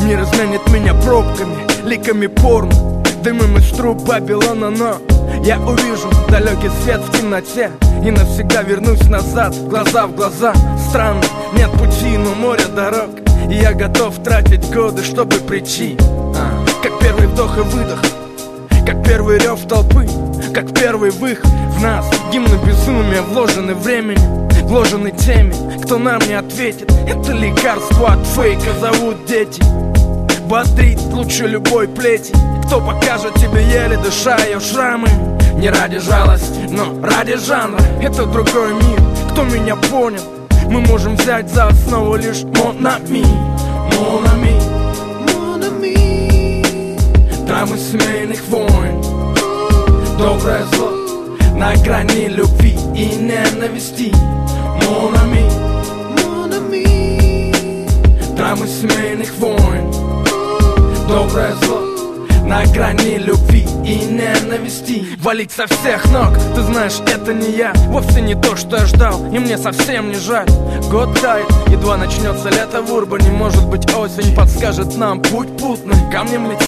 Мир изменит меня пробками, ликами порно, дымом из труб Вавилона, но я увижу далекий свет в темноте и навсегда вернусь назад, глаза в глаза. Странно, нет пути, но море дорог, и я готов тратить годы, чтобы прийти. Как первый вдох и выдох, как первый рев толпы, как первый выход в нас. Гимны безумия вложены временем, вложены теми, кто нам не ответит. Это лекарство от фейка зовут дети. Бодрит лучше любой плети. Кто покажет тебе, еле дыша, ее шрамы? Не ради жалости, но ради жанра. Это другой мир, кто меня понял? Мы можем взять за основу лишь mon ami, mon ami, mon ami. Драмы семейных войн, доброе зло на грани любви и ненависти. Mon ami, mon ami. Драмы семейных войн, доброе зло на грани любви и ненависти. Валить со всех ног, ты знаешь, это не я. Вовсе не то, что я ждал, и мне совсем не жаль. Год тает, едва начнется лето в Урбане. Может быть, осень подскажет нам путь путный. Камнем летит